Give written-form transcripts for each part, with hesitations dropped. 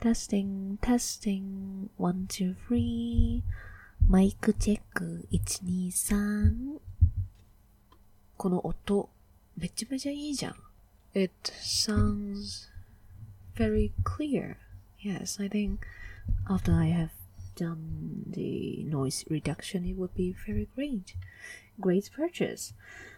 testing, testing, 1, 2, 3. マイクチェック、1、2、3。この音、めちゃめちゃいいじゃん。It sounds very clear. Yes, I think after I have done the noise reduction, it would be very great. Great purchase.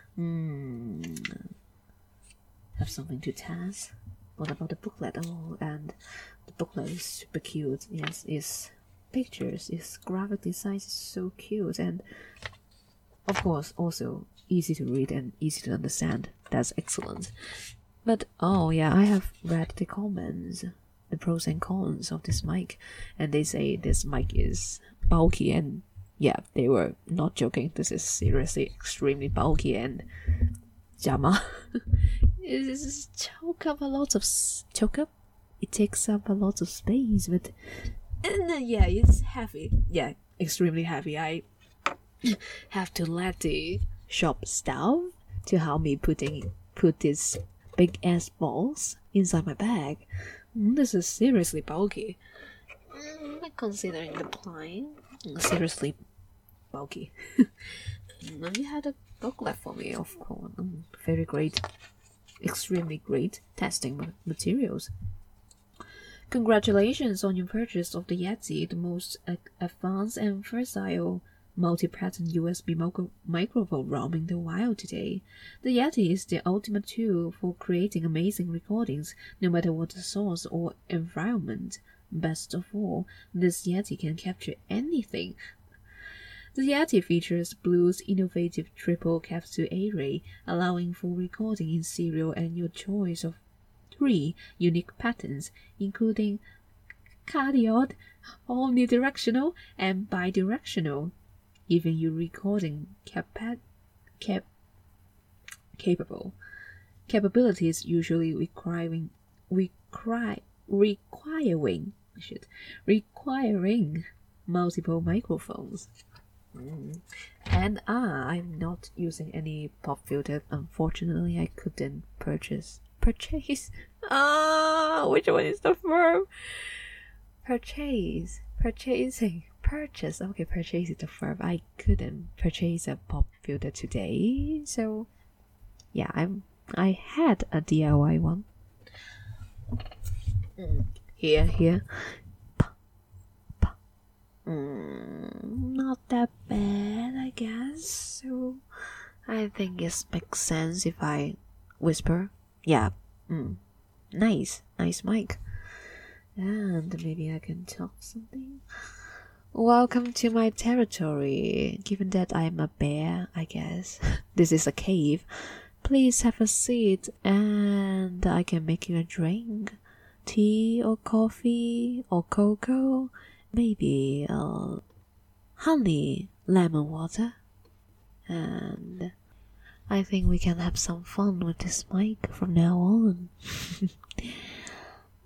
Have something to test. What about the booklet? Oh, and the booklet is super cute. Yes, it's pictures, its graphic design is so cute, and of course also easy to read and easy to understand. That's excellent. But oh yeah, I have read the comments, the pros and cons of this mic, and they say this mic is bulky, and yeah, they were not joking. This is seriously extremely bulky and jama. It choke up a lot of choke up. It takes up a lot of space, but yeah, it's heavy. Yeah, extremely heavy. I have to let the shop staff to help me put this big ass balls inside my bag. This is seriously bulky. Considering the plane, seriously bulky. You had a booklet for me, of course. Very great, extremely great testing materials. Congratulations on your purchase of the Yeti, the most advanced and versatile multi-pattern USB microphone roaming the wild today. The Yeti is the ultimate tool for creating amazing recordings, no matter what the source or environment. Best of all, this Yeti can capture anything. The Yeti features Blue's innovative triple capsule array, allowing for recording in stereo and your choice of 3 unique patterns, including cardioid, omnidirectional, and bidirectional, giving you recording capabilities usually requiring multiple microphones. And I'm not using any pop filter. Unfortunately, I couldn't purchase. Which one is the verb? Purchase. Okay, purchase is the verb. I couldn't purchase a pop filter today, so yeah, I had a DIY one. Here. Not that bad, I guess. So I think it makes sense if I whisper. Yeah. Nice mic. And maybe I can talk something. Welcome to my territory. Given that I'm a bear, I guess. This is a cave. Please have a seat and I can make you a drink. Tea or coffee or cocoa. Maybe honey lemon water. And I think we can have some fun with this mic from now on.